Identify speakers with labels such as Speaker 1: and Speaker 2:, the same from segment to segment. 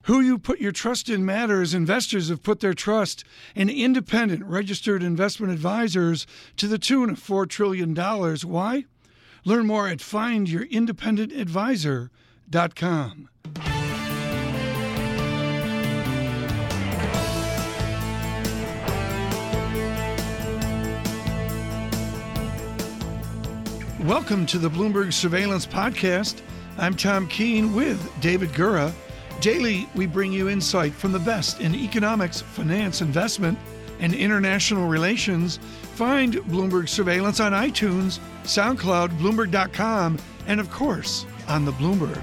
Speaker 1: Who you put your trust in matters. Investors have put their trust in independent registered investment advisors to the tune of $4 trillion. Why? Learn more at findyourindependentadvisor.com. Welcome to the Bloomberg Surveillance Podcast. I'm Tom Keene with David Gura. Daily, we bring you insight from the best in economics, finance, investment, and international relations. Find Bloomberg Surveillance on iTunes, SoundCloud, Bloomberg.com, and of course, on the Bloomberg.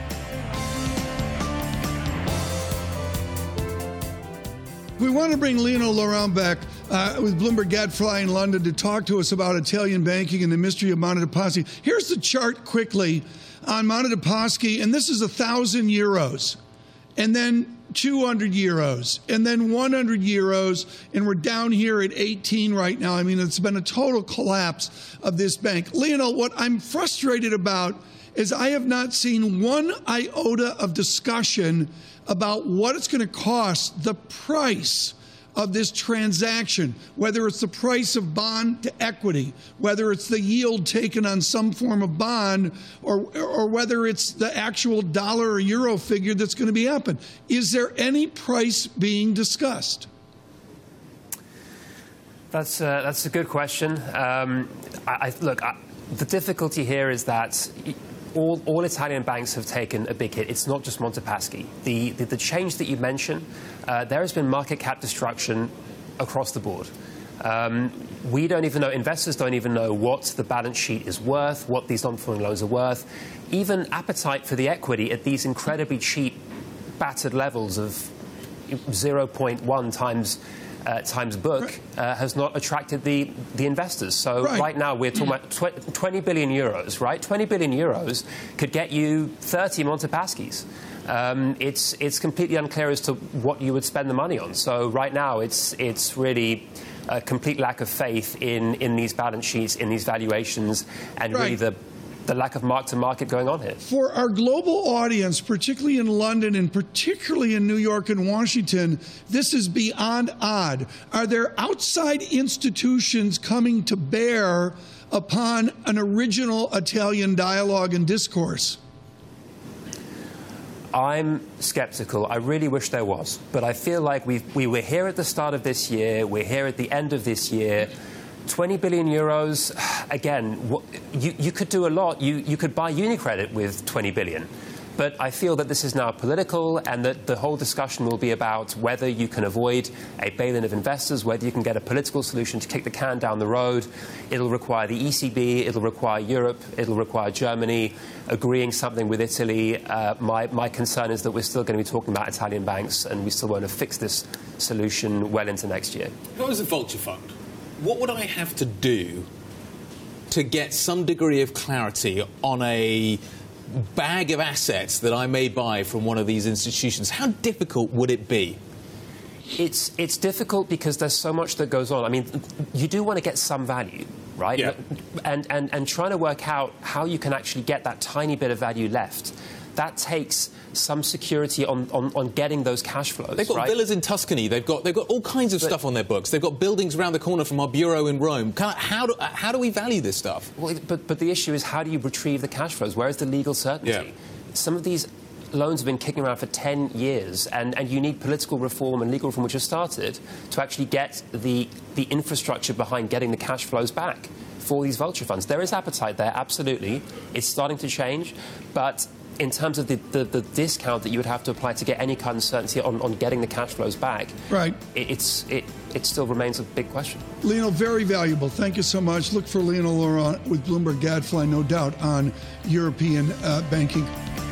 Speaker 1: We want to bring Lionel Laurent back with Bloomberg Gadfly in London to talk to us about Italian banking and the mystery of Monte dei Paschi. Here's the chart quickly on Monte dei Paschi, and this is 1,000 euros, and then 200 euros, and then 100 euros, and we're down here at 18 right now. I mean, it's been a total collapse of this bank. Lionel, what I'm frustrated about is I have not seen one iota of discussion about what it's going to cost, the price of this transaction, whether it's the price of bond to equity, whether it's the yield taken on some form of bond, or whether it's the actual dollar or euro figure that's going to be happen. Is there any price being discussed?
Speaker 2: That's a good question. The difficulty here is that all Italian banks have taken a big hit. It's not just Monte Paschi. The change that you mentioned, there has been market cap destruction across the board. We don't even know, investors don't even know what the balance sheet is worth, what these non-performing loans are worth. Even appetite for the equity at these incredibly cheap, battered levels of 0.1 times book has not attracted the investors. So right now we're talking about 20 billion euros, right? 20 billion euros could get you 30 Monte Paschis. It's completely unclear as to what you would spend the money on. So right now it's really a complete lack of faith in these balance sheets, in these valuations, and really the lack of mark-to-market going on here.
Speaker 1: For our global audience, particularly in London and particularly in New York and Washington, this is beyond odd. Are there outside institutions coming to bear upon an original Italian dialogue and discourse?
Speaker 2: I'm skeptical. I really wish there was. But I feel like we were here at the start of this year. We're here at the end of this year. 20 billion euros, again, you could do a lot. You could buy UniCredit with 20 billion. But I feel that this is now political, and that the whole discussion will be about whether you can avoid a bail-in of investors, whether you can get a political solution to kick the can down the road. It'll require the ECB, it'll require Europe, it'll require Germany agreeing something with Italy. My concern is that we're still going to be talking about Italian banks, and we still won't have fixed this solution well into next year.
Speaker 3: If I was a vulture fund, what would I have to do to get some degree of clarity on a bag of assets that I may buy from one of these institutions? How difficult would it be?
Speaker 2: It's difficult because there's so much that goes on. I mean, you do want to get some value, right?
Speaker 3: Yeah.
Speaker 2: And trying to work out how you can actually get that tiny bit of value left, that takes some security on getting those cash flows.
Speaker 3: They've got villas in Tuscany. They've got all kinds of stuff on their books. They've got buildings around the corner from our bureau in Rome. How do we value this stuff?
Speaker 2: Well, but the issue is, how do you retrieve the cash flows? Where is the legal certainty?
Speaker 3: Yeah.
Speaker 2: Some of these loans have been kicking around for 10 years, and you need political reform and legal reform, which has started, to actually get the infrastructure behind getting the cash flows back for these vulture funds. There is appetite there, absolutely. It's starting to change, but in terms of the discount that you would have to apply to get any kind of certainty on getting the cash flows back,
Speaker 1: right?
Speaker 2: It still remains a big question.
Speaker 1: Lionel, very valuable. Thank you so much. Look for Lionel Laurent with Bloomberg Gadfly, no doubt, on European banking.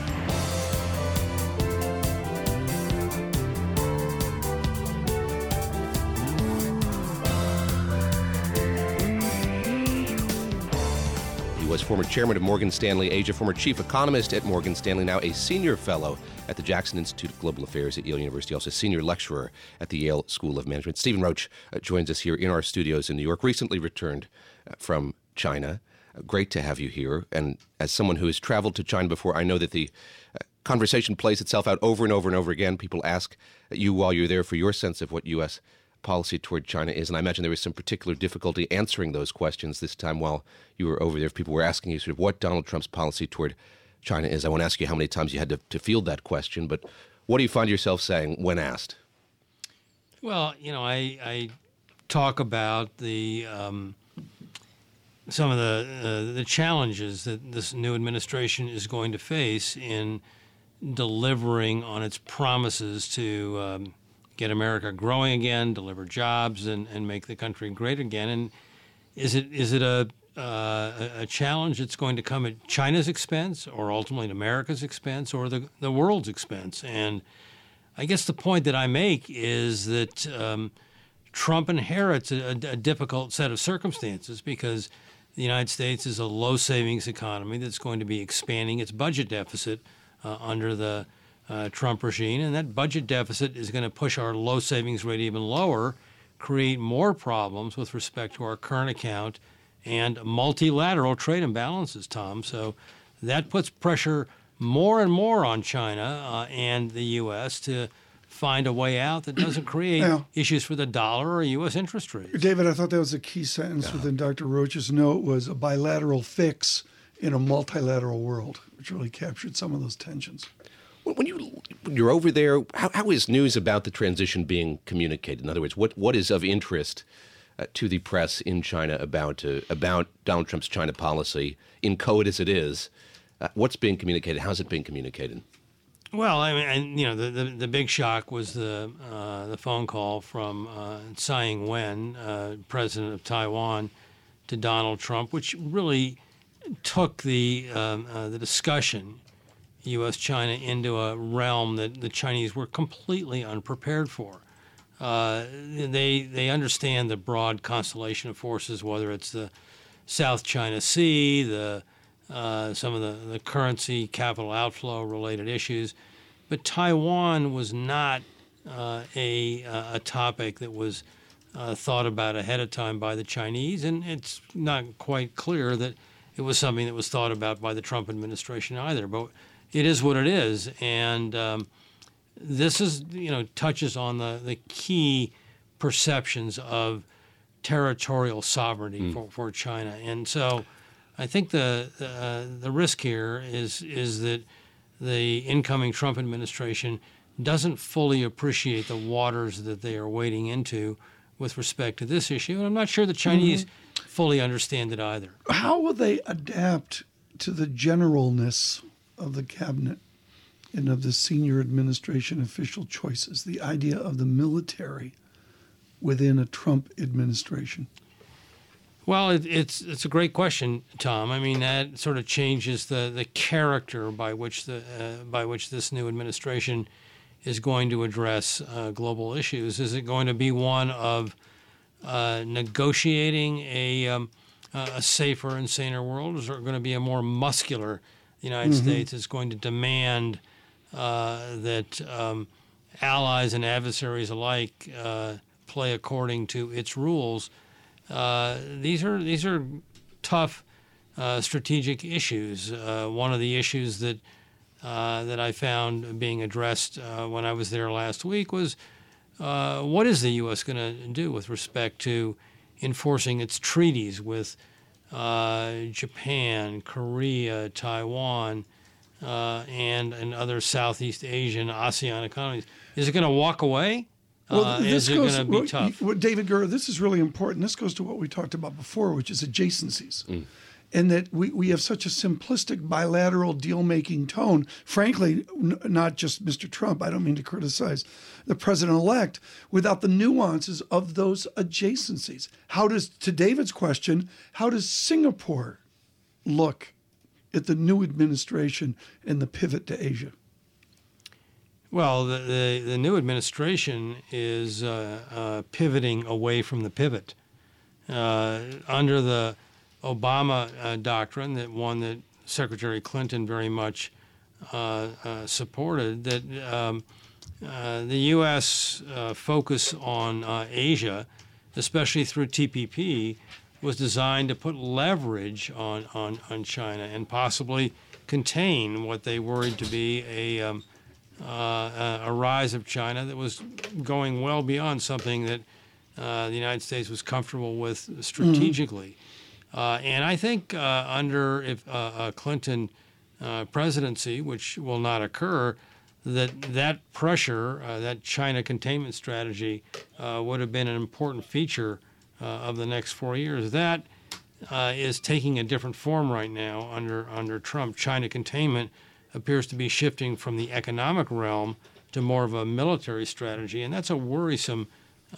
Speaker 4: Was former chairman of Morgan Stanley Asia, former chief economist at Morgan Stanley, now a senior fellow at the Jackson Institute of Global Affairs at Yale University, also senior lecturer at the Yale School of Management. Stephen Roach joins us here in our studios in New York, recently returned from China. Great to have you here. And as someone who has traveled to China before, I know that the conversation plays itself out over and over and over again. People ask you while you're there for your sense of what U.S. policy toward China is, and I imagine there was some particular difficulty answering those questions this time while you were over there. If people were asking you sort of what Donald Trump's policy toward China is, I won't ask you how many times you had to field that question, but what do you find yourself saying when asked?
Speaker 5: Well, I talk about some of the challenges that this new administration is going to face in delivering on its promises to get America growing again, deliver jobs, and make the country great again. And is it a challenge that's going to come at China's expense, or ultimately at America's expense, or the world's expense? And I guess the point that I make is that Trump inherits a difficult set of circumstances because the United States is a low savings economy that's going to be expanding its budget deficit under the Trump regime, and that budget deficit is going to push our low savings rate even lower, create more problems with respect to our current account and multilateral trade imbalances, Tom. So that puts pressure more and more on China and the U.S. to find a way out that doesn't create issues for the dollar or U.S. interest rates.
Speaker 1: David, I thought that was a key sentence within Dr. Roach's note, was a bilateral fix in a multilateral world, which really captured some of those tensions.
Speaker 4: When you're over there, how is news about the transition being communicated? In other words, what is of interest to the press in China about Donald Trump's China policy, in code as it is? What's being communicated? How's it being communicated?
Speaker 5: Well, I mean, the big shock was the phone call from Tsai Ing-wen, president of Taiwan, to Donald Trump, which really took the discussion, U.S.-China, into a realm that the Chinese were completely unprepared for. They understand the broad constellation of forces, whether it's the South China Sea, some of the currency, capital outflow related issues, but Taiwan was not a topic that was thought about ahead of time by the Chinese, and it's not quite clear that it was something that was thought about by the Trump administration either. But it is what it is, and this is touches on the key perceptions of territorial sovereignty for China, and so I think the risk here is that the incoming Trump administration doesn't fully appreciate the waters that they are wading into with respect to this issue, and I'm not sure the Chinese fully understand it either.
Speaker 1: How will they adapt to the generalness of the cabinet and of the senior administration official choices, the idea of the military within a Trump administration?
Speaker 5: Well, it's a great question, Tom. I mean, that sort of changes the character by which this new administration is going to address global issues. Is it going to be one of negotiating a safer and saner world, or is it going to be a more muscular? The United States is going to demand that allies and adversaries alike play according to its rules. These are tough strategic issues. One of the issues that I found being addressed when I was there last week was what is the U.S. going to do with respect to enforcing its treaties with Japan, Korea, Taiwan, and other Southeast Asian, ASEAN economies? Is it going to walk away?
Speaker 1: Well,
Speaker 5: is it going to be tough?
Speaker 1: David Gura, this is really important. This goes to what we talked about before, which is adjacencies. And that we have such a simplistic bilateral deal-making tone. Frankly, not just Mr. Trump, I don't mean to criticize the president-elect, without the nuances of those adjacencies. To David's question, how does Singapore look at the new administration and the pivot to Asia?
Speaker 5: Well, the new administration is pivoting away from the pivot. Under the Obama doctrine, that Secretary Clinton very much supported, that the U.S. focus on Asia, especially through TPP, was designed to put leverage on China and possibly contain what they worried to be a rise of China that was going well beyond something that the United States was comfortable with strategically. And I think under a Clinton presidency, which will not occur, that pressure, that China containment strategy, would have been an important feature of the next 4 years. That is taking a different form right now under Trump. China containment appears to be shifting from the economic realm to more of a military strategy, and that's a worrisome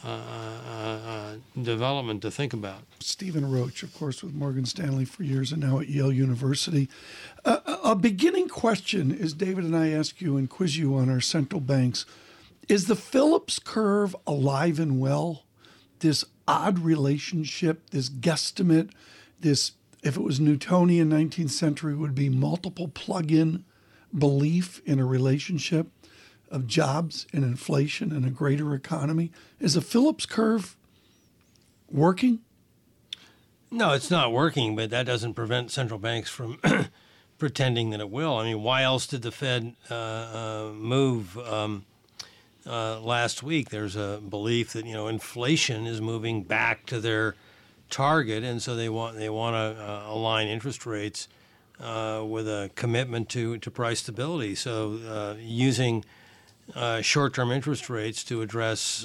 Speaker 5: development to think about.
Speaker 1: Stephen Roach, of course, with Morgan Stanley for years and now at Yale University. A beginning question is, David and I ask you and quiz you on our central banks. Is the Phillips curve alive and well? This odd relationship, this guesstimate, this, if it was Newtonian 19th century, would be multiple plug-in belief in a relationship of jobs and inflation and a greater economy. Is the Phillips curve working?
Speaker 5: No, it's not working, but that doesn't prevent central banks from pretending that it will. I mean, why else did the Fed move last week? There's a belief that inflation is moving back to their target, and so they want to align interest rates with a commitment to price stability. So using short-term interest rates to address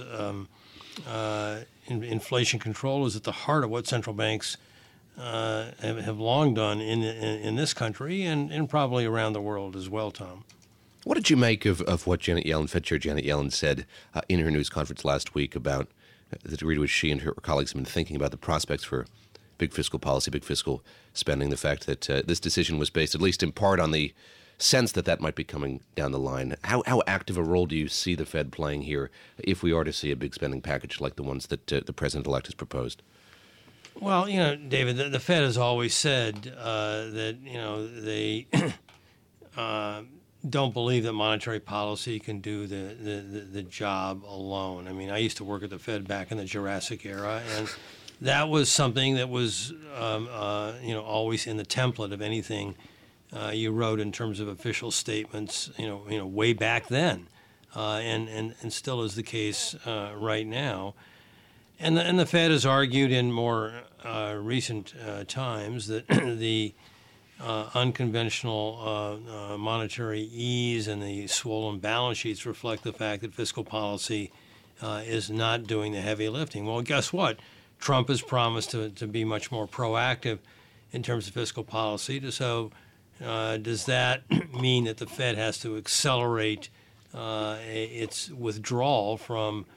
Speaker 5: inflation control is at the heart of what central banks have long done in this country and probably around the world as well, Tom.
Speaker 4: What did you make of what Janet Yellen, Fed Chair Janet Yellen, said in her news conference last week about the degree to which she and her colleagues have been thinking about the prospects for big fiscal policy, big fiscal spending, the fact that this decision was based, at least in part, on the sense that might be coming down the line? How active a role do you see the Fed playing here if we are to see a big spending package like the ones that the president-elect has proposed?
Speaker 5: Well, David, the Fed has always said that, they don't believe that monetary policy can do the job alone. I mean, I used to work at the Fed back in the Jurassic era, and that was something that was, always in the template of anything you wrote in terms of official statements, way back then, and still is the case right now. And the Fed has argued in more recent times that the unconventional monetary ease and the swollen balance sheets reflect the fact that fiscal policy is not doing the heavy lifting. Well, guess what? Trump has promised to be much more proactive in terms of fiscal policy. So does that mean that the Fed has to accelerate its withdrawal from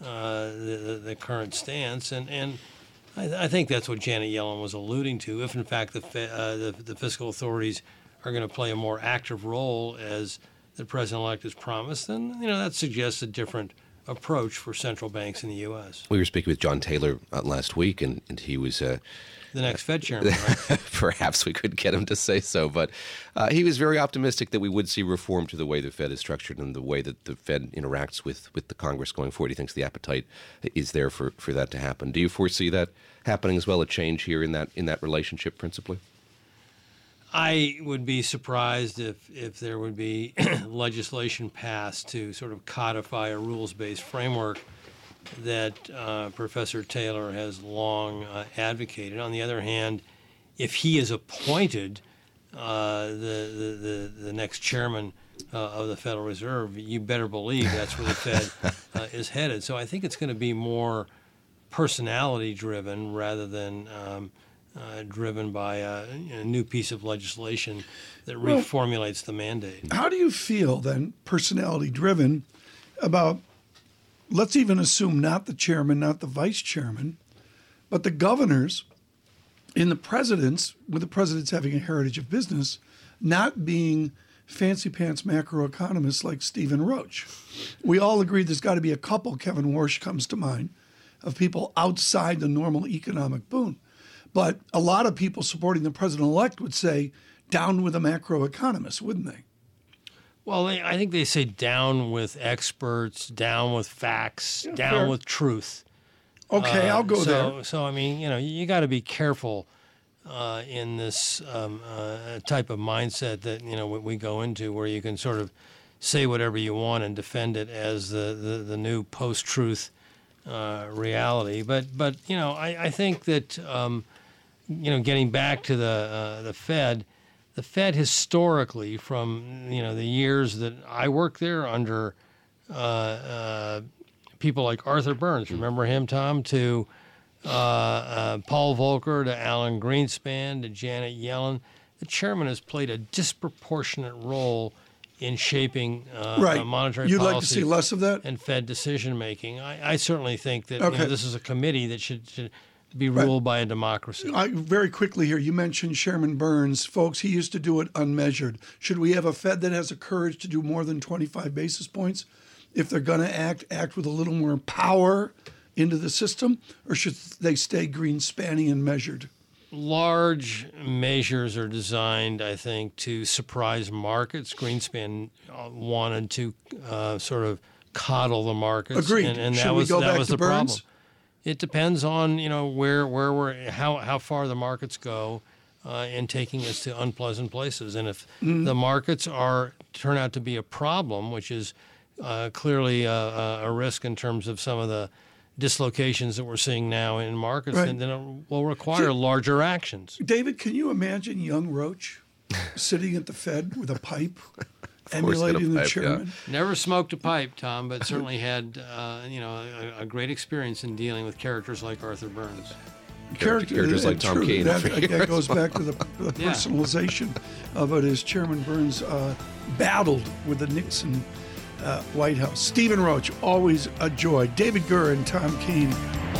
Speaker 5: the current stance? And I think that's what Janet Yellen was alluding to. If, in fact, the fiscal authorities are going to play a more active role as the president-elect has promised, then that suggests a different approach for central banks in the U.S.
Speaker 4: We were speaking with John Taylor last week, and he was
Speaker 5: the next Fed chairman, right?
Speaker 4: Perhaps we could get him to say so, but he was very optimistic that we would see reform to the way the Fed is structured and the way that the Fed interacts with the Congress going forward. He thinks the appetite is there for that to happen. Do you foresee that happening as well, a change here in that relationship principally?
Speaker 5: I would be surprised if there would be legislation passed to sort of codify a rules-based framework that Professor Taylor has long advocated. On the other hand, if he is appointed the next chairman of the Federal Reserve, you better believe that's where the Fed is headed. So I think it's going to be more personality-driven rather than driven by a new piece of legislation that reformulates the mandate.
Speaker 1: How do you feel then, personality-driven, about, let's even assume not the chairman, not the vice chairman, but the governors in the presidents, with the presidents having a heritage of business, not being fancy pants macroeconomists like Stephen Roach? We all agree there's got to be a couple, Kevin Warsh comes to mind, of people outside the normal economic boom. But a lot of people supporting the president-elect would say, down with the macroeconomists, wouldn't they?
Speaker 5: Well, I think they say down with experts, down with facts, down with truth.
Speaker 1: Okay, I'll go there.
Speaker 5: So I mean, you got to be careful in this type of mindset that we go into, where you can sort of say whatever you want and defend it as the new post-truth reality. But I think that getting back to the Fed. The Fed historically, from the years that I worked there under people like Arthur Burns, remember him, Tom, to Paul Volcker, to Alan Greenspan, to Janet Yellen, the chairman has played a disproportionate role in shaping monetary
Speaker 1: You'd
Speaker 5: policy.
Speaker 1: like to see less of that?
Speaker 5: And Fed decision making. I certainly think that
Speaker 1: Okay.
Speaker 5: this is a committee that should be ruled by a democracy.
Speaker 1: Very quickly here, you mentioned Chairman Burns. Folks, he used to do it unmeasured. Should we have a Fed that has the courage to do more than 25 basis points? If they're going to act with a little more power into the system? Or should they stay Greenspan-y and measured?
Speaker 5: Large measures are designed, I think, to surprise markets. Greenspan wanted to sort of coddle the markets.
Speaker 1: Agreed.
Speaker 5: And
Speaker 1: Should
Speaker 5: that
Speaker 1: we
Speaker 5: was,
Speaker 1: go
Speaker 5: that
Speaker 1: back
Speaker 5: was
Speaker 1: to
Speaker 5: the
Speaker 1: Burns?
Speaker 5: problem. It depends on where we're how far the markets go in taking us to unpleasant places. And if the markets turn out to be a problem, which is clearly a risk in terms of some of the dislocations that we're seeing now in markets,
Speaker 1: Right.
Speaker 5: then it will require larger actions.
Speaker 1: David, can you imagine young Roach sitting at the Fed with a pipe,
Speaker 4: in a
Speaker 1: emulating the
Speaker 4: pipe,
Speaker 1: chairman?
Speaker 5: Never smoked a pipe, Tom, but certainly had a great experience in dealing with characters like Arthur Burns.
Speaker 4: Characters like Tom Keene.
Speaker 1: That goes back to the personalization of it as Chairman Burns battled with the Nixon White House. Stephen Roach, always a joy. David Gurr and Tom Keene.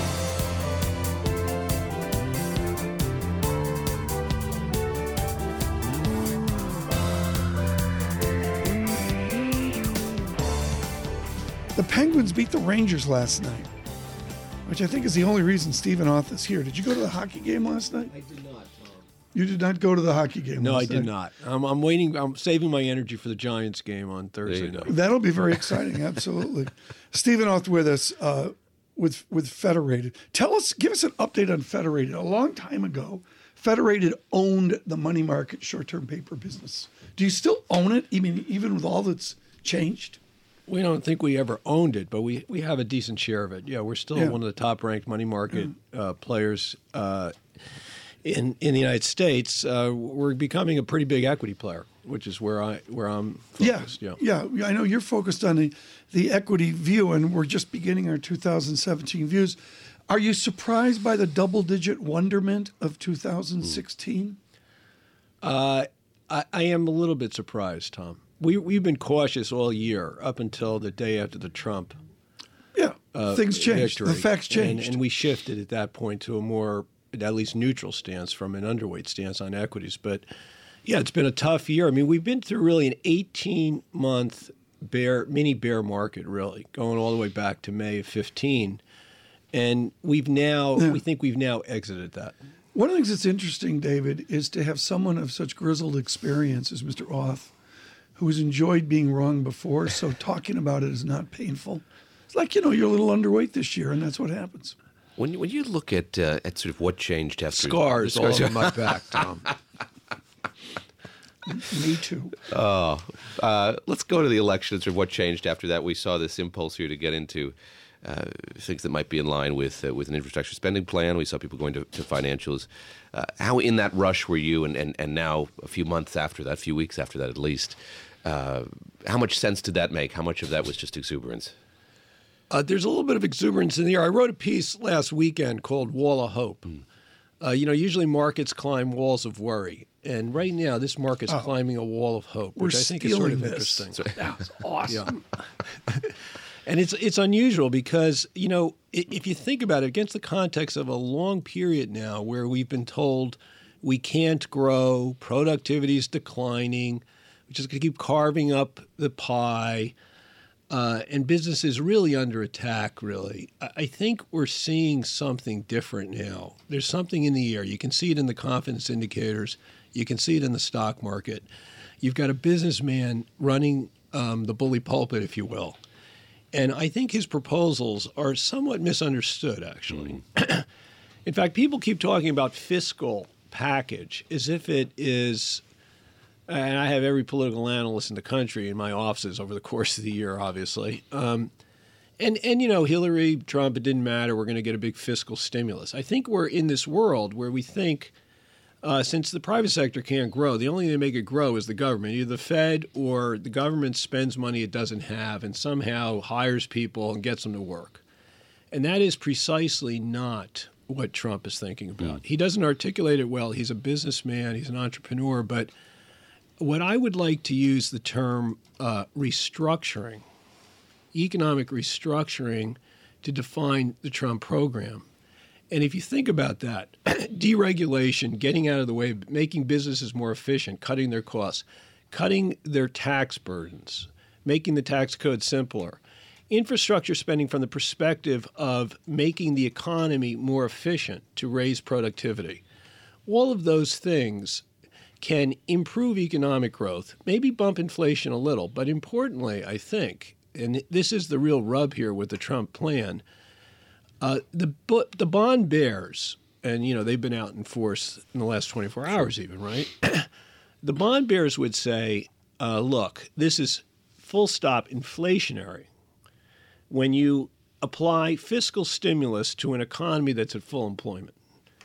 Speaker 1: The Penguins beat the Rangers last night, which I think is the only reason Stephen Oth is here. Did you go to the hockey game last night?
Speaker 6: I did not, Tom.
Speaker 1: You did not go to the hockey game
Speaker 6: No, I
Speaker 1: last
Speaker 6: did
Speaker 1: night?
Speaker 6: not. I'm waiting. I'm saving my energy for the Giants game on Thursday
Speaker 4: you go.
Speaker 6: night.
Speaker 1: That'll be very exciting, absolutely. Stephen Oth with us with Federated. Give us an update on Federated. A long time ago, Federated owned the money market short-term paper business. Do you still own it, even with all that's changed?
Speaker 6: We don't think we ever owned it, but we have a decent share of it. Yeah, we're still one of the top-ranked money market players in the United States. We're becoming a pretty big equity player, which is where I'm focused.
Speaker 1: Yeah. I know you're focused on the equity view, and we're just beginning our 2017 views. Are you surprised by the double-digit wonderment of 2016?
Speaker 6: I am a little bit surprised, Tom. We've been cautious all year up until the day after the Trump
Speaker 1: Things changed.
Speaker 6: victory.
Speaker 1: The facts changed.
Speaker 6: And we shifted at that point to a more, at least, neutral stance from an underweight stance on equities. But, yeah, it's been a tough year. I mean, we've been through really an 18-month mini bear market, really, going all the way back to May of 15. And we think we've now exited that.
Speaker 1: One of the things that's interesting, David, is to have someone of such grizzled experience as Mr. Oth, who has enjoyed being wrong before, so talking about it is not painful. It's like, you're a little underweight this year, and that's what happens.
Speaker 4: When you look at sort of what changed after
Speaker 6: Scars all over my back, Tom.
Speaker 1: Me too.
Speaker 4: Let's go to the election and sort of what changed after that. We saw this impulse here to get into things that might be in line with an infrastructure spending plan. We saw people going to financials. How in that rush were you, and now a few weeks after that at least, how much sense did that make? How much of that was just exuberance?
Speaker 6: There's a little bit of exuberance in the air. I wrote a piece last weekend called Wall of Hope. Usually markets climb walls of worry. And right now, this market's climbing a wall of hope, which I think is sort of interesting.
Speaker 1: That's awesome.
Speaker 6: Yeah. And it's unusual because, if you think about it, against the context of a long period now where we've been told we can't grow, productivity is declining, we're just going to keep carving up the pie, and business is really under attack, really. I think we're seeing something different now. There's something in the air. You can see it in the confidence indicators. You can see it in the stock market. You've got a businessman running the bully pulpit, if you will. And I think his proposals are somewhat misunderstood, actually. In fact, people keep talking about fiscal package as if it is, and I have every political analyst in the country in my offices over the course of the year, obviously. And Hillary, Trump, it didn't matter. We're going to get a big fiscal stimulus. I think we're in this world where we think since the private sector can't grow, the only thing to make it grow is the government. Either the Fed or the government spends money it doesn't have and somehow hires people and gets them to work. And that is precisely not what Trump is thinking about. He doesn't articulate it well. He's a businessman. He's an entrepreneur. But what I would like to use the term restructuring, economic restructuring, to define the Trump program. And if you think about that, deregulation, getting out of the way, making businesses more efficient, cutting their costs, cutting their tax burdens, making the tax code simpler, infrastructure spending from the perspective of making the economy more efficient to raise productivity. All of those things can improve economic growth, maybe bump inflation a little, but importantly, I think, and this is the real rub here with the Trump plan, the bond bears, and they've been out in force in the last 24 hours even, right? The bond bears would say, look, this is full stop inflationary. When you apply fiscal stimulus to an economy that's at full employment.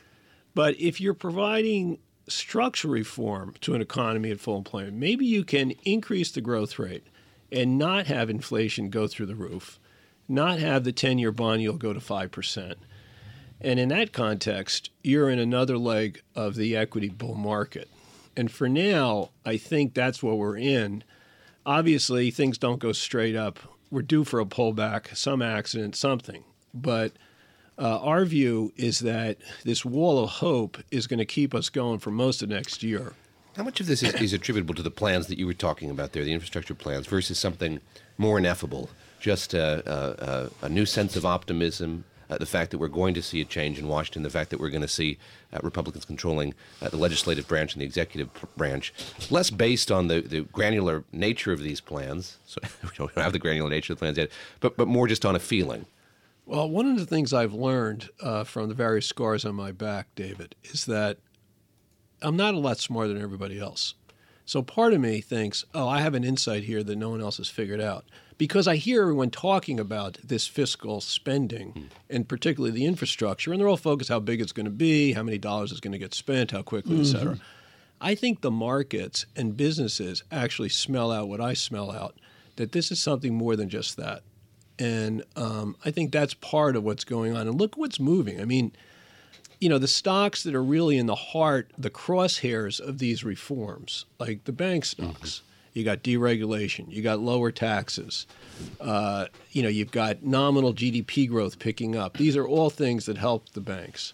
Speaker 6: But if you're providing structural reform to an economy at full employment, maybe you can increase the growth rate and not have inflation go through the roof, not have the 10-year bond yield go to 5%. And in that context, you're in another leg of the equity bull market. And for now, I think that's what we're in. Obviously, things don't go straight up. We're due for a pullback, some accident, something. But our view is that this wall of hope is going to keep us going for most of next year.
Speaker 4: How much of this is attributable to the plans that you were talking about there, the infrastructure plans, versus something more ineffable, just a new sense of optimism, the fact that we're going to see a change in Washington, the fact that we're going to see Republicans controlling the legislative branch and the executive branch, less based on the granular nature of these plans, so we don't have the granular nature of the plans yet, but more just on a feeling?
Speaker 6: Well, one of the things I've learned from the various scars on my back, David, is that I'm not a lot smarter than everybody else. So part of me thinks, I have an insight here that no one else has figured out. Because I hear everyone talking about this fiscal spending, and particularly the infrastructure, and they're all focused how big it's going to be, how many dollars is going to get spent, how quickly, et cetera. I think the markets and businesses actually smell out what I smell out, that this is something more than just that. And I think that's part of what's going on. And look what's moving. I mean, the stocks that are really in the heart, the crosshairs of these reforms, like the bank stocks, you got deregulation, you got lower taxes, you've got nominal GDP growth picking up. These are all things that help the banks.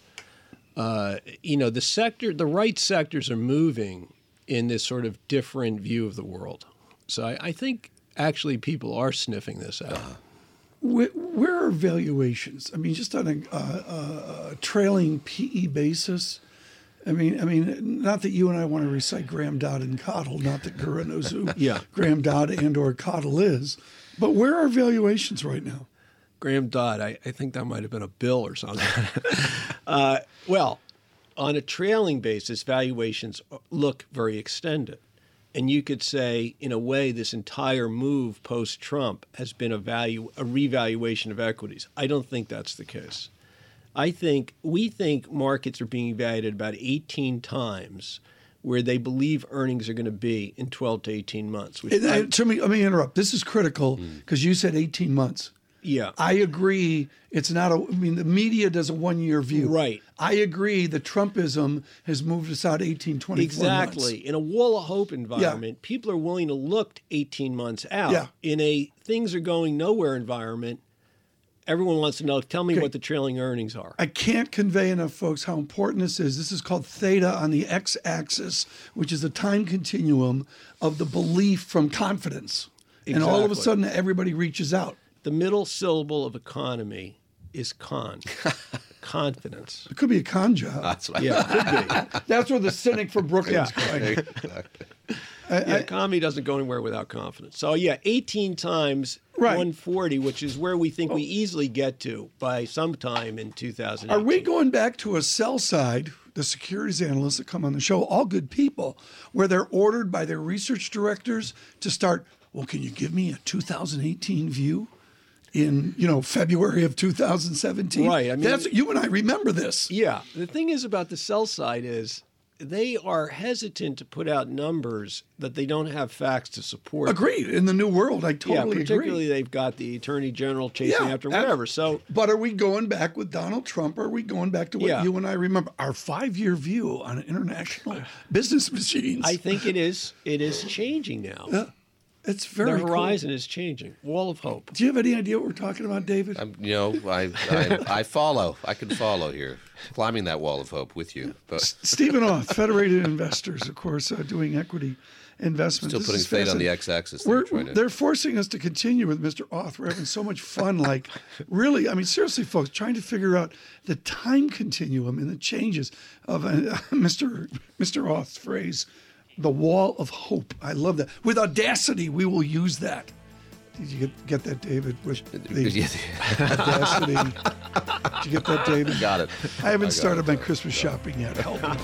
Speaker 6: The right sectors are moving in this sort of different view of the world. So I think actually people are sniffing this out.
Speaker 1: Where are valuations? I mean, just on a trailing PE basis. I mean, not that you and I want to recite Graham Dodd and Cottle, not that Gura knows who Graham Dodd and or Cottle is, but where are valuations right now?
Speaker 6: Graham Dodd, I think that might have been a bill or something. Well, on a trailing basis, valuations look very extended. And you could say, in a way, this entire move post-Trump has been a revaluation of equities. I don't think that's the case. We think markets are being valued at about 18 times where they believe earnings are going to be in 12 to 18 months.
Speaker 1: Let me interrupt. This is critical because you said 18 months.
Speaker 6: Yeah.
Speaker 1: I agree. It's not the media does a 1 year view.
Speaker 6: Right.
Speaker 1: I agree that Trumpism has moved us out 18, 24 months.
Speaker 6: Exactly. In a wall of hope environment, people are willing to look 18 months out.
Speaker 1: Yeah.
Speaker 6: In a things are going nowhere environment, everyone wants to know, tell me what the trailing earnings are. I
Speaker 1: can't convey enough, folks, how important this is. This is called theta on the x-axis, which is the time continuum of the belief from confidence. Exactly. And all of a sudden, everybody reaches out.
Speaker 6: The middle syllable of economy is confidence.
Speaker 1: It could be a con job.
Speaker 4: That's right.
Speaker 6: Yeah, it could be.
Speaker 1: That's where the cynic from Brooklyn's going.
Speaker 6: Economy doesn't go anywhere without confidence. So, 18 times 140, which is where we think we easily get to by sometime in 2018.
Speaker 1: Are we going back to a sell side, the securities analysts that come on the show, all good people, where they're ordered by their research directors to start, well, can you give me a 2018 view in, February of 2017?
Speaker 6: Right. I mean,
Speaker 1: you and I remember this.
Speaker 6: Yeah. The thing is about the sell side is they are hesitant to put out numbers that they don't have facts to support.
Speaker 1: Agreed. In the new world, I totally
Speaker 6: particularly
Speaker 1: agree.
Speaker 6: They've got the attorney general chasing after whatever.
Speaker 1: But are we going back with Donald Trump? Or are we going back to what you and I remember? Our 5-year view on international business machines.
Speaker 6: I think it is changing now.
Speaker 1: Yeah. It's very
Speaker 6: The horizon is changing. Wall of hope.
Speaker 1: Do you have any idea what we're talking about, David?
Speaker 4: I follow. I can follow here, climbing that wall of hope with you. But
Speaker 1: Stephen Auth, Federated Investors, of course, doing equity investments.
Speaker 4: Still putting fate on the x-axis.
Speaker 1: They're forcing us to continue with Mr. Auth. We're having so much fun. Really, seriously, folks, trying to figure out the time continuum and the changes of Mr. Auth's phrase, the wall of hope. I love that. With audacity, we will use that. Did you get that, David? With the audacity. Did you get that, David?
Speaker 4: Got it.
Speaker 1: I haven't started my Christmas shopping yet. Help me.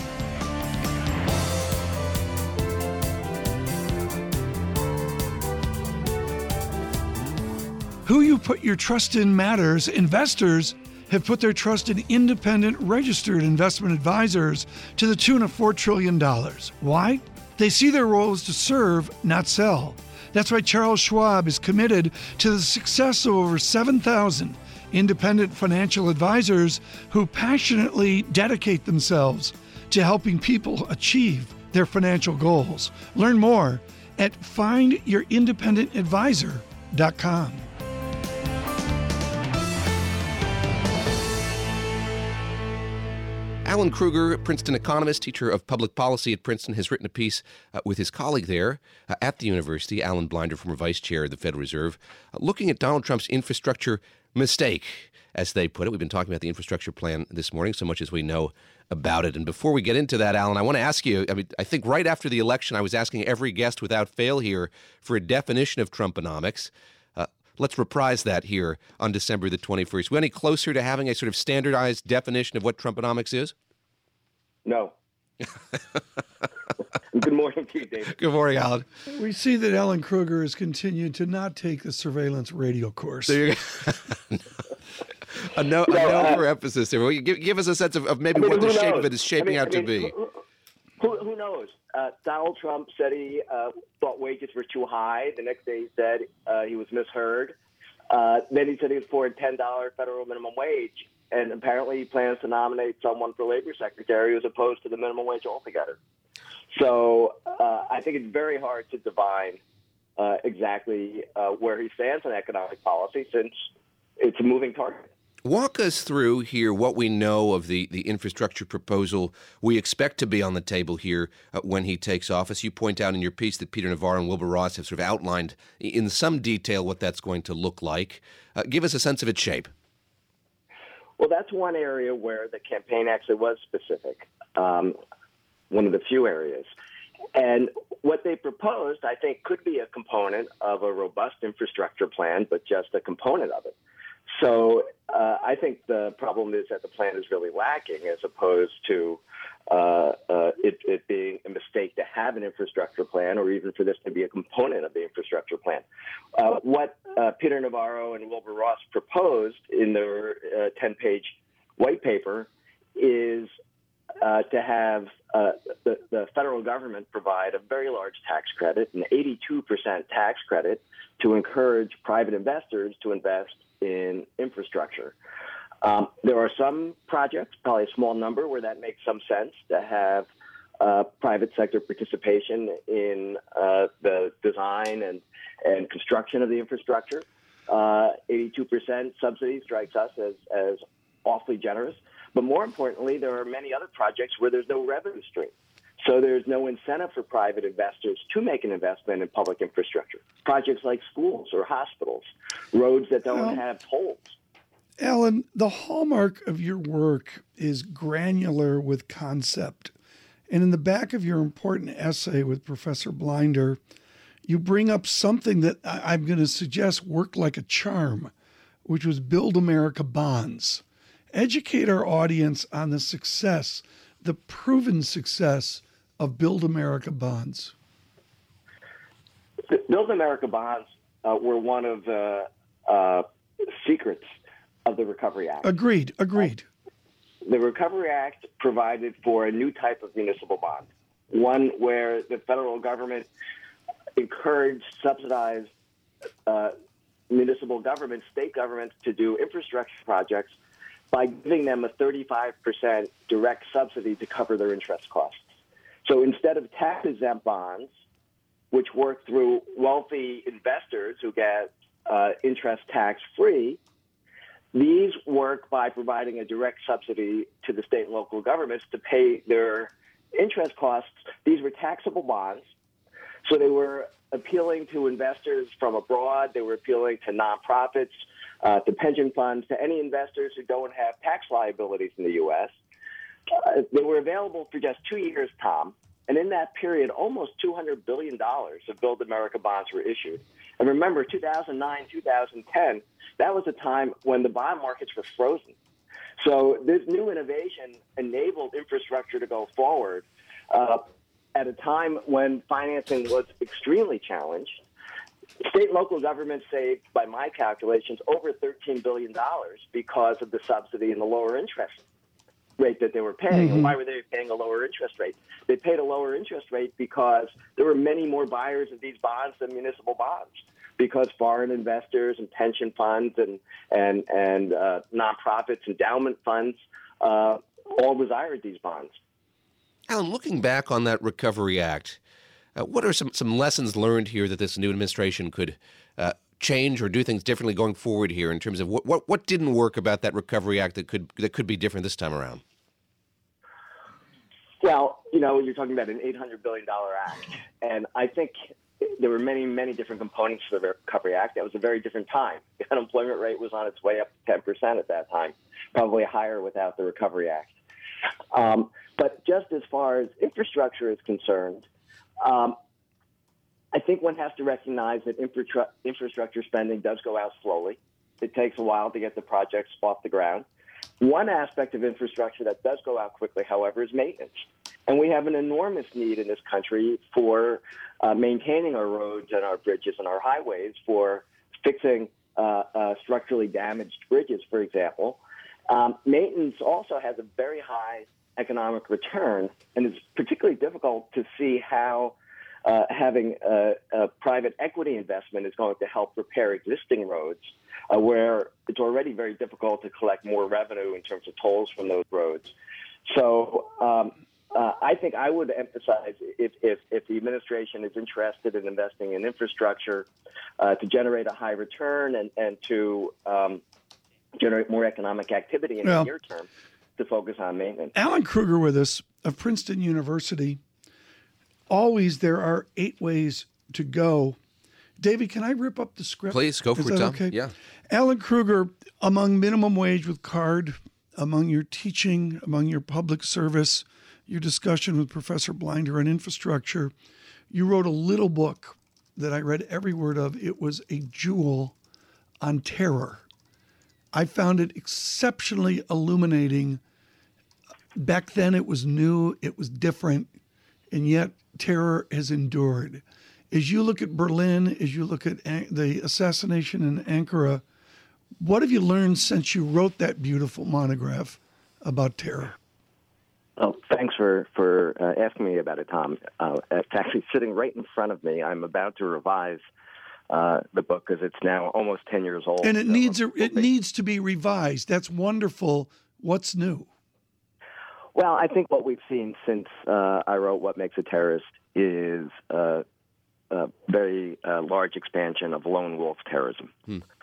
Speaker 1: Who you put your trust in matters. Investors have put their trust in independent, registered investment advisors to the tune of $4 trillion. Why? They see their role as to serve, not sell. That's why Charles Schwab is committed to the success of over 7,000 independent financial advisors who passionately dedicate themselves to helping people achieve their financial goals. Learn more at findyourindependengadvisor.com.
Speaker 4: Alan Krueger, Princeton economist, teacher of public policy at Princeton, has written a piece with his colleague there at the university, Alan Blinder, former vice chair of the Federal Reserve, looking at Donald Trump's infrastructure mistake, as they put it. We've been talking about the infrastructure plan this morning, so much as we know about it. And before we get into that, Alan, I want to ask you, I think right after the election, I was asking every guest without fail here for a definition of Trumponomics. Let's reprise that here on December the 21st. Are we any closer to having a sort of standardized definition of what Trumponomics is?
Speaker 7: No. Good morning to you, David.
Speaker 4: Good morning, Alan.
Speaker 1: We see that Alan Krueger has continued to not take the surveillance radio course.
Speaker 4: A no for emphasis here. Will you give us a sense of maybe what the shape of it is shaping out to be?
Speaker 7: Who knows? Donald Trump said he thought wages were too high. The next day he said he was misheard. Then he said he was for a $10 federal minimum wage. And apparently he plans to nominate someone for labor secretary who's opposed to the minimum wage altogether. So I think it's very hard to divine exactly where he stands on economic policy, since it's a moving target.
Speaker 4: Walk us through here what we know of the infrastructure proposal we expect to be on the table here when he takes office. You point out in your piece that Peter Navarro and Wilbur Ross have sort of outlined in some detail what that's going to look like. Give us a sense of its shape.
Speaker 7: Well, that's one area where the campaign actually was specific, one of the few areas. And what they proposed, I think, could be a component of a robust infrastructure plan, but just a component of it. So I think the problem is that the plan is really lacking, as opposed to it being a mistake to have an infrastructure plan, or even for this to be a component of the infrastructure plan. What Peter Navarro and Wilbur Ross proposed in their 10-page white paper is to have the federal government provide a very large tax credit, an 82% tax credit, to encourage private investors to invest in infrastructure. There are some projects, probably a small number, where that makes some sense to have private sector participation in the design and construction of the infrastructure. 82% subsidy strikes us as awfully generous. But more importantly, there are many other projects where there's no revenue stream. So there's no incentive for private investors to make an investment in public infrastructure. Projects like schools or hospitals, roads that don't have tolls.
Speaker 1: Alan, the hallmark of your work is granular with concept. And in the back of your important essay with Professor Blinder, you bring up something that I'm going to suggest worked like a charm, which was Build America bonds. Educate our audience on the success, the proven success of Build America bonds.
Speaker 7: Build America bonds were one of the secrets of the Recovery Act.
Speaker 1: Agreed.
Speaker 7: The Recovery Act provided for a new type of municipal bond, one where the federal government encouraged, subsidized municipal governments, state governments to do infrastructure projects by giving them a 35% direct subsidy to cover their interest costs. So instead of tax-exempt bonds, which work through wealthy investors who get interest tax-free, these work by providing a direct subsidy to the state and local governments to pay their interest costs. These were taxable bonds, so they were appealing to investors from abroad. They were appealing to nonprofits, to pension funds, to any investors who don't have tax liabilities in the U.S. They were available for just 2 years, Tom. And in that period, almost $200 billion of Build America bonds were issued. And remember, 2009, 2010, that was a time when the bond markets were frozen. So this new innovation enabled infrastructure to go forward at a time when financing was extremely challenged. State and local governments saved, by my calculations, over $13 billion because of the subsidy and the lower interest rate that they were paying.
Speaker 1: Mm-hmm.
Speaker 7: And why were they paying a lower interest rate? They paid a lower interest rate because there were many more buyers of these bonds than municipal bonds, because foreign investors and pension funds and nonprofits, endowment funds, all desired these bonds.
Speaker 4: Alan, looking back on that Recovery Act, what are some lessons learned here that this new administration could change or do things differently going forward here in terms of what didn't work about that Recovery Act that could be different this time around?
Speaker 7: Well, you're talking about an $800 billion act, and I think there were many, many different components to the Recovery Act. That was a very different time. The unemployment rate was on its way up to 10% at that time, probably higher without the Recovery Act. But just as far as infrastructure is concerned, I think one has to recognize that infrastructure spending does go out slowly. It takes a while to get the projects off the ground. One aspect of infrastructure that does go out quickly, however, is maintenance. And we have an enormous need in this country for maintaining our roads and our bridges and our highways, for fixing structurally damaged bridges, for example. Maintenance also has a very high economic return, and it's particularly difficult to see how having a private equity investment is going to help repair existing roads, where it's already very difficult to collect more revenue in terms of tolls from those roads. So I think I would emphasize, if the administration is interested in investing in infrastructure to generate a high return and to generate more economic activity in the near term, to focus on maintenance.
Speaker 1: Alan Kruger with us of Princeton University. Always there are 8 ways to go. David, can I rip up the script?
Speaker 4: Please, go for it, Tom.
Speaker 1: Okay?
Speaker 4: Yeah.
Speaker 1: Alan Kruger, among minimum wage with CARD, among your teaching, among your public service, your discussion with Professor Blinder on infrastructure, you wrote a little book that I read every word of. It was a jewel on terror. I found it exceptionally illuminating. Back then it was new, it was different, and yet terror has endured. As you look at Berlin, as you look at the assassination in Ankara, what have you learned since you wrote that beautiful monograph about terror?
Speaker 7: Oh, thanks for asking me about it, Tom. It's actually sitting right in front of me. I'm about to revise the book because it's now almost 10 years old.
Speaker 1: And it needs to be revised. That's wonderful. What's new?
Speaker 7: Well, I think what we've seen since I wrote What Makes a Terrorist is a very large expansion of lone wolf terrorism.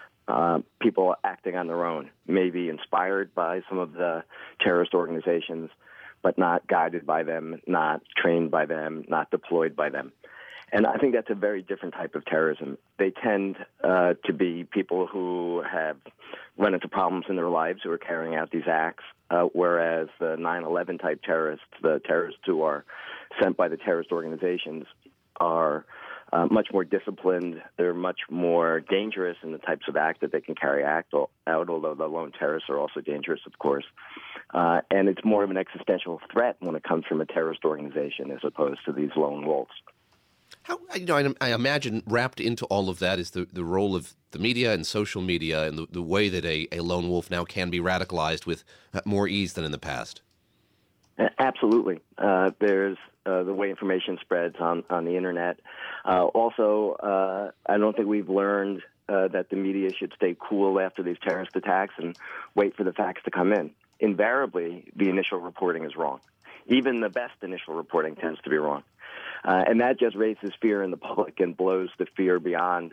Speaker 7: People acting on their own, maybe inspired by some of the terrorist organizations, but not guided by them, not trained by them, not deployed by them. And I think that's a very different type of terrorism. They tend to be people who have run into problems in their lives who are carrying out these acts, whereas the 9/11 type terrorists, the terrorists who are sent by the terrorist organizations, are much more disciplined. They're much more dangerous in the types of acts that they can carry out, although the lone terrorists are also dangerous, of course. And it's more of an existential threat when it comes from a terrorist organization as opposed to these lone wolves.
Speaker 4: How, I imagine wrapped into all of that is the role of the media and social media and the way that a lone wolf now can be radicalized with more ease than in the past.
Speaker 7: Absolutely. There's the way information spreads on the Internet. Also, I don't think we've learned that the media should stay cool after these terrorist attacks and wait for the facts to come in. Invariably, the initial reporting is wrong. Even the best initial reporting tends to be wrong. And that just raises fear in the public and blows the fear beyond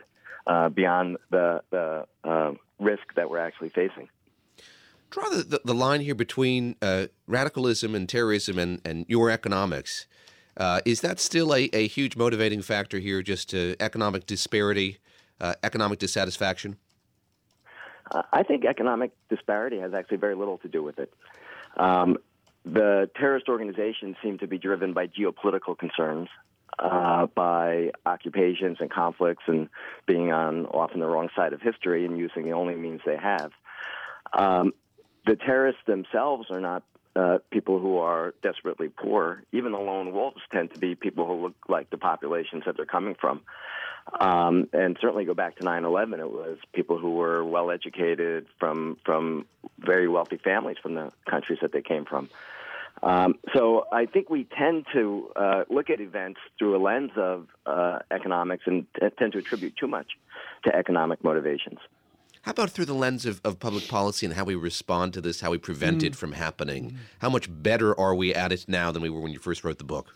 Speaker 7: the risk that we're actually facing.
Speaker 4: Draw the line here between radicalism and terrorism and your economics. Is that still a huge motivating factor here, just economic disparity, economic dissatisfaction?
Speaker 7: I think economic disparity has actually very little to do with it. The terrorist organizations seem to be driven by geopolitical concerns, by occupations and conflicts and being on often the wrong side of history and using the only means they have. The terrorists themselves are not people who are desperately poor. Even the lone wolves tend to be people who look like the populations that they're coming from. And certainly go back to 9/11, it was people who were well-educated from very wealthy families from the countries that they came from. So I think we tend to look at events through a lens of economics and tend to attribute too much to economic motivations.
Speaker 4: How about through the lens of public policy and how we respond to this, how we prevent it from happening? How much better are we at it now than we were when you first wrote the book?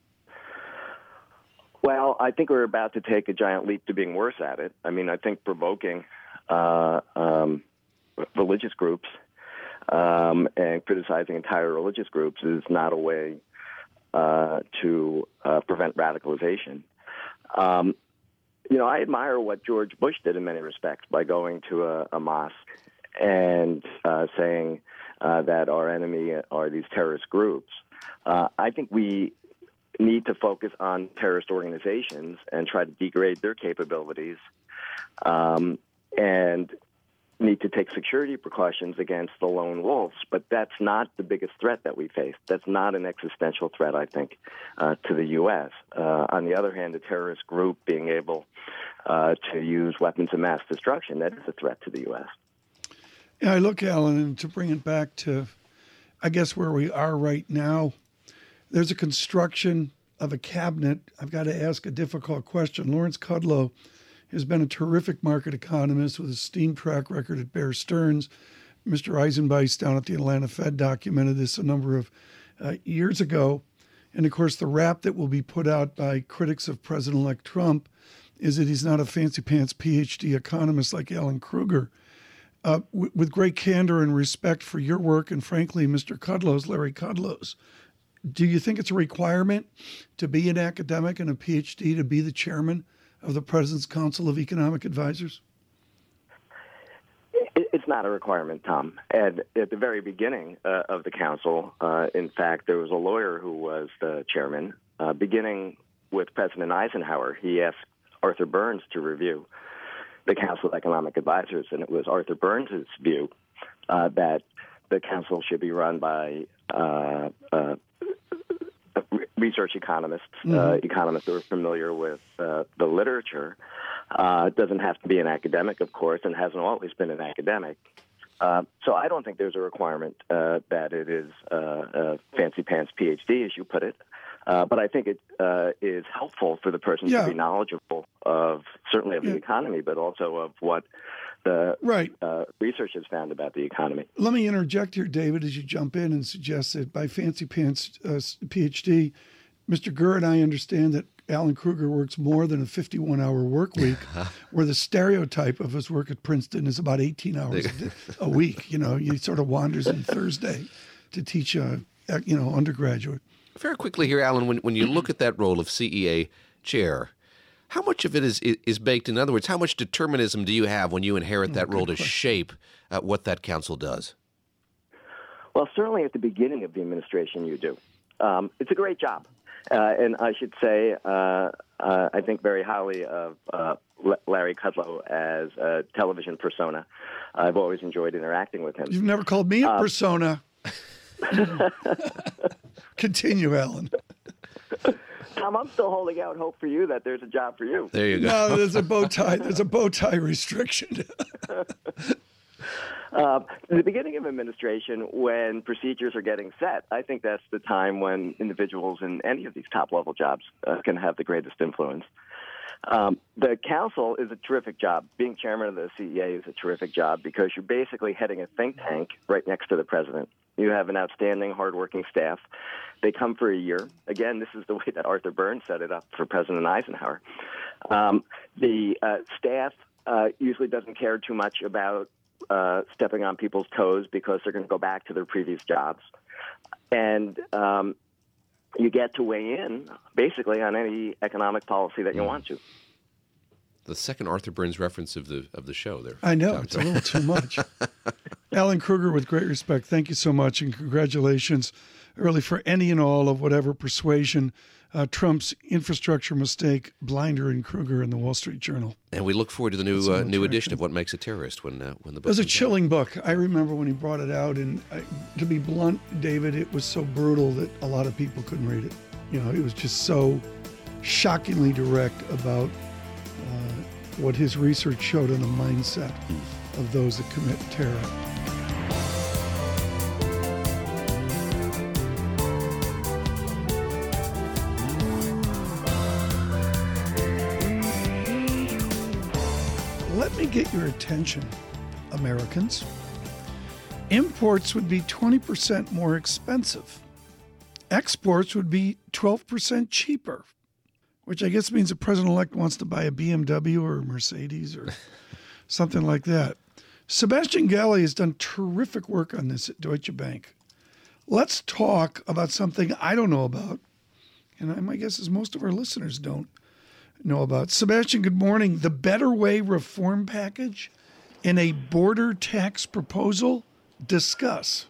Speaker 7: Well, I think we're about to take a giant leap to being worse at it. I mean, I think provoking religious groups and criticizing entire religious groups is not a way to prevent radicalization. I admire what George Bush did in many respects by going to a mosque and saying that our enemy are these terrorist groups. I think we need to focus on terrorist organizations and try to degrade their capabilities and need to take security precautions against the lone wolves. But that's not the biggest threat that we face. That's not an existential threat, I think, to the U.S. On the other hand, a terrorist group being able to use weapons of mass destruction, that is a threat to the U.S.
Speaker 1: Yeah, I look, Alan, and to bring it back to, I guess, where we are right now, there's a construction of a cabinet. I've got to ask a difficult question. Lawrence Kudlow has been a terrific market economist with a esteemed track record at Bear Stearns. Mr. Eisenbeis down at the Atlanta Fed documented this a number of years ago. And, of course, the rap that will be put out by critics of President-elect Trump is that he's not a fancy-pants PhD economist like Alan Kruger. With great candor and respect for your work and, frankly, Mr. Kudlow's, Larry Kudlow's, do you think it's a requirement to be an academic and a PhD to be the chairman of the President's Council of Economic Advisors?
Speaker 7: It's not a requirement, Tom. And at the very beginning of the council, in fact, there was a lawyer who was the chairman. Beginning with President Eisenhower, he asked Arthur Burns to review the Council of Economic Advisors, and it was Arthur Burns' view that the council should be run by research economists, economists who are familiar with the literature. It doesn't have to be an academic, of course, and hasn't always been an academic. So I don't think there's a requirement that it is a fancy-pants PhD, as you put it. But I think it is helpful for the person to be knowledgeable of, certainly of the economy, but also of what the research has found about the economy.
Speaker 1: Let me interject here, David, as you jump in and suggest that by fancy pants PhD, Mr. Gurr and I understand that Alan Kruger works more than a 51-hour work week, where the stereotype of his work at Princeton is about 18 hours a week. He sort of wanders in Thursday to teach undergraduate.
Speaker 4: Very quickly here, Alan, when you look at that role of CEA chair, how much of it is baked in? In other words, how much determinism do you have when you inherit that role to shape what that council does?
Speaker 7: Well, certainly at the beginning of the administration you do. It's a great job. And I should say I think very highly of Larry Kudlow as a television persona. I've always enjoyed interacting with him.
Speaker 1: You've never called me a persona. Continue, Alan.
Speaker 7: Tom, I'm still holding out hope for you that there's a job for you.
Speaker 4: There you go.
Speaker 1: No, there's a bow tie. There's a bow tie restriction.
Speaker 7: The beginning of administration, when procedures are getting set, I think that's the time when individuals in any of these top-level jobs can have the greatest influence. The council is a terrific job. Being chairman of the CEA is a terrific job because you're basically heading a think tank right next to the president. You have an outstanding, hardworking staff. They come for a year. Again, this is the way that Arthur Burns set it up for President Eisenhower. The staff usually doesn't care too much about stepping on people's toes because they're going to go back to their previous jobs. And you get to weigh in, basically, on any economic policy that you want to.
Speaker 4: The second Arthur Burns reference of the show there.
Speaker 1: I know, it's a little too much. Alan Kruger, with great respect, thank you so much, and congratulations early for any and all of whatever persuasion Trump's infrastructure mistake, Blinder and Kruger in the Wall Street Journal.
Speaker 4: And we look forward to the new edition of What Makes a Terrorist when the book.
Speaker 1: It was a
Speaker 4: comes
Speaker 1: chilling book. I remember when he brought it out, and to be blunt, David, it was so brutal that a lot of people couldn't read it. You know, it was just so shockingly direct about what his research showed on the mindset of those that commit terror. Let me get your attention, Americans. Imports would be 20% more expensive. Exports would be 12% cheaper, which I guess means the president-elect wants to buy a BMW or a Mercedes or something like that. Sebastian Galli has done terrific work on this at Deutsche Bank. Let's talk about something I don't know about, and my guess is most of our listeners don't know about. Sebastian, good morning. The Better Way reform package and a border tax proposal. Discuss.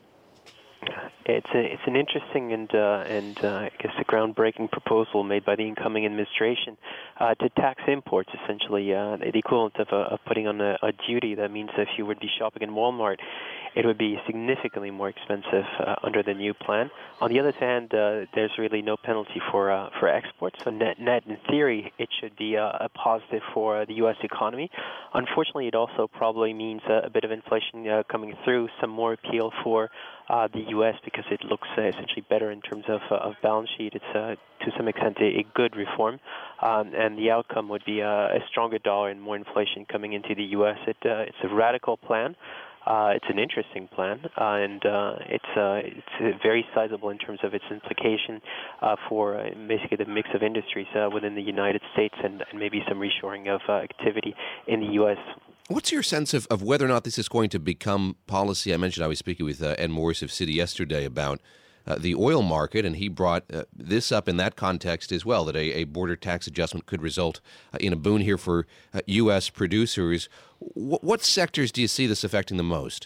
Speaker 8: It's an interesting and I guess a groundbreaking proposal made by the incoming administration to tax imports, essentially the equivalent of putting on a duty. That means if you would be shopping in Walmart, it would be significantly more expensive under the new plan. On the other hand, there's really no penalty for exports. So net in theory, it should be a positive for the U.S. economy. Unfortunately, it also probably means a bit of inflation coming through, some more appeal for the U.S. because it looks essentially better in terms of balance sheet. It's to some extent a good reform, and the outcome would be a stronger dollar and more inflation coming into the U.S. It's a radical plan. It's an interesting plan, and it's very sizable in terms of its implication for basically the mix of industries within the United States and maybe some reshoring of activity in the U.S.
Speaker 4: What's your sense of whether or not this is going to become policy? I mentioned I was speaking with Ed Morris of Citi yesterday about the oil market, and he brought this up in that context as well, that a border tax adjustment could result in a boon here for U.S. producers. What sectors do you see this affecting the most?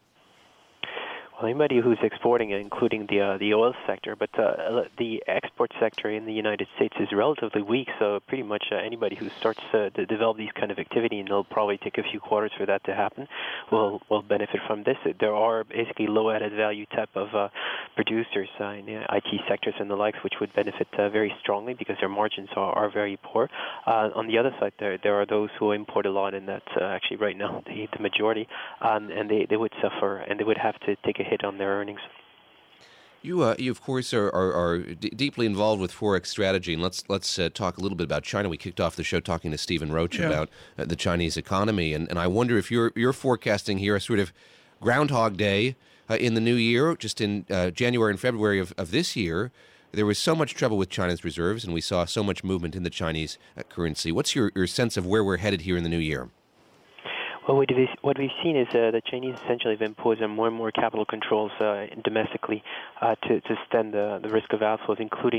Speaker 8: Well, anybody who's exporting, including the oil sector, but the export sector in the United States is relatively weak. So pretty much anybody who starts to develop these kind of activity, and it'll probably take a few quarters for that to happen, will benefit from this. There are basically low added value type of producers in the IT sectors and the likes, which would benefit very strongly because their margins are very poor. On the other side, there are those who import a lot, and that's actually right now the majority, and they would suffer, and they would have to take a hit on their earnings.
Speaker 4: You of course, are deeply involved with Forex strategy, and let's talk a little bit about China. We kicked off the show talking to Stephen Roach about the Chinese economy, and I wonder if you're forecasting here a sort of Groundhog Day in the new year. Just in January and February of this year, there was so much trouble with China's reserves, and we saw so much movement in the Chinese currency. What's your sense of where we're headed here in the new year?
Speaker 8: Well, what we've seen is the Chinese essentially have imposed more and more capital controls domestically to stem the risk of outflows, including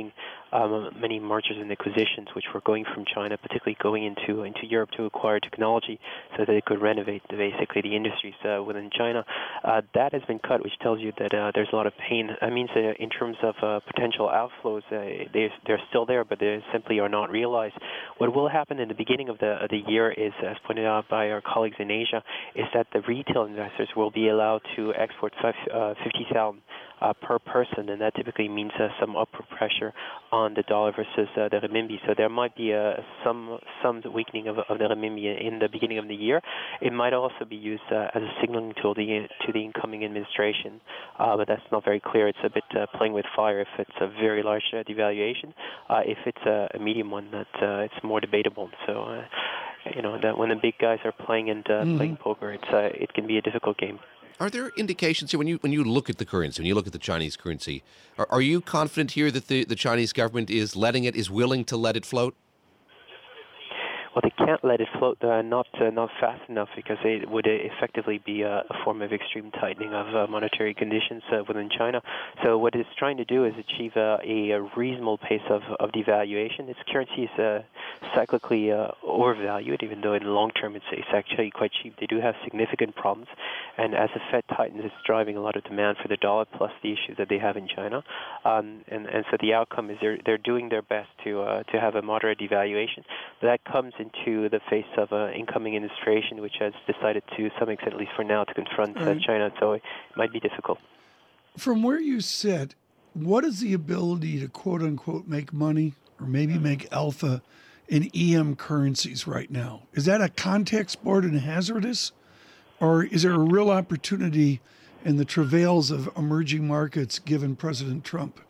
Speaker 8: many mergers and acquisitions which were going from China, particularly going into Europe to acquire technology so that they could renovate basically the industries within China. That has been cut, which tells you that there's a lot of pain. That means in terms of potential outflows, they're still there, but they simply are not realized. What will happen in the beginning of the year is, as pointed out by our colleagues in Asia, is that the retail investors will be allowed to export 50,000 per person, and that typically means some upward pressure on the dollar versus the renminbi. So there might be some weakening of the renminbi in the beginning of the year. It might also be used as a signaling tool to the incoming administration, but that's not very clear. It's a bit playing with fire if it's a very large devaluation. If it's a medium one, that it's more debatable. So, that when the big guys are playing and playing poker, it can be a difficult game.
Speaker 4: Are there indications here when you look at the currency, when you look at the Chinese currency, are you confident here that the Chinese government is willing to let it float?
Speaker 8: Well, they can't let it float, not fast enough, because it would effectively be a form of extreme tightening of monetary conditions within China. So what it's trying to do is achieve a reasonable pace of devaluation. Its currency is cyclically overvalued, even though in the long term it's actually quite cheap. They do have significant problems, and as the Fed tightens, it's driving a lot of demand for the dollar, plus the issues that they have in China. And so the outcome is they're doing their best to have a moderate devaluation. That comes into the face of an incoming administration, which has decided to some extent, at least for now, to confront China. So it might be difficult.
Speaker 1: From where you sit, what is the ability to quote-unquote make money or maybe make alpha in EM currencies right now? Is that a contact sport and hazardous? Or is there a real opportunity in the travails of emerging markets given President Trump?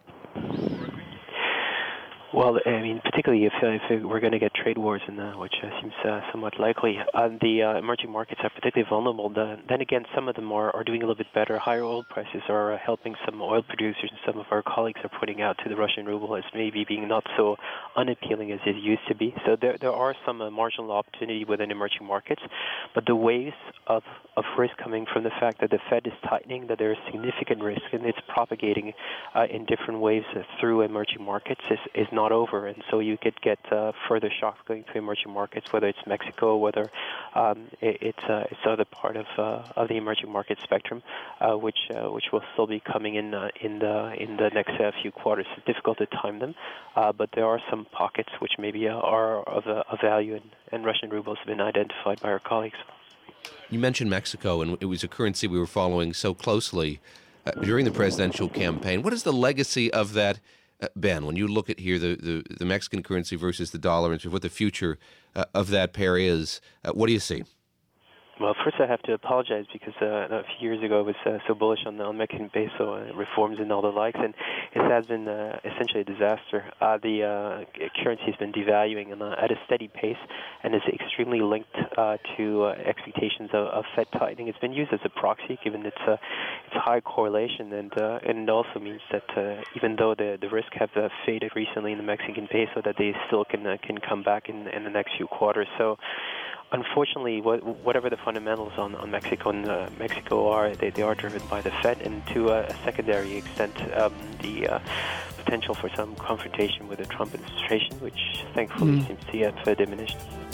Speaker 8: Well, I mean, particularly if we're going to get trade wars, which seems somewhat likely, the emerging markets are particularly vulnerable. Then again, some of them are doing a little bit better. Higher oil prices are helping some oil producers, and some of our colleagues are pointing out to the Russian ruble as maybe being not so unappealing as it used to be. So there are some marginal opportunity within emerging markets, but the waves of risk coming from the fact that the Fed is tightening, that there is significant risk, and it's propagating in different waves through emerging markets is not over, and so you could get further shocks going to emerging markets, whether it's Mexico, whether it's other part of the emerging market spectrum, which will still be coming in the next few quarters. It's difficult to time them, but there are some pockets which maybe are of value, and Russian rubles have been identified by our colleagues.
Speaker 4: You mentioned Mexico, and it was a currency we were following so closely during the presidential campaign. What is the legacy of that, Ben, when you look at here the Mexican currency versus the dollar and what the future of that pair is? What do you see?
Speaker 8: Well, first I have to apologize because a few years ago I was so bullish on the Mexican peso reforms and all the likes, and it has been essentially a disaster. The currency has been devaluing at a steady pace and is extremely linked to expectations of Fed tightening. It's been used as a proxy given its high correlation, and it also means that even though the risk have faded recently in the Mexican peso, that they still can come back in the next few quarters. So unfortunately, whatever the fundamentals on Mexico and Mexico are, they are driven by the Fed, and to a secondary extent, the potential for some confrontation with the Trump administration, which thankfully seems to have diminished.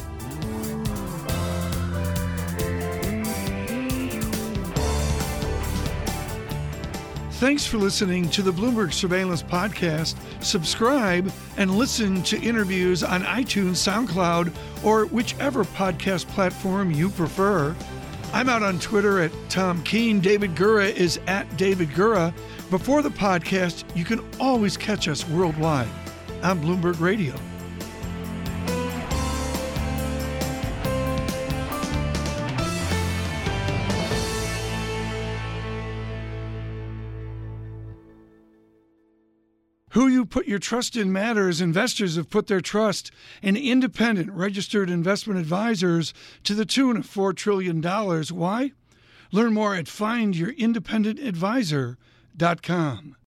Speaker 1: Thanks for listening to the Bloomberg Surveillance Podcast. Subscribe and listen to interviews on iTunes, SoundCloud, or whichever podcast platform you prefer. I'm out on Twitter at Tom Keene. David Gura is at David Gura. Before the podcast, you can always catch us worldwide on Bloomberg Radio. Who you put your trust in matters. Investors have put their trust in independent registered investment advisors to the tune of $4 trillion. Why? Learn more at findyourindependengadvisor.com.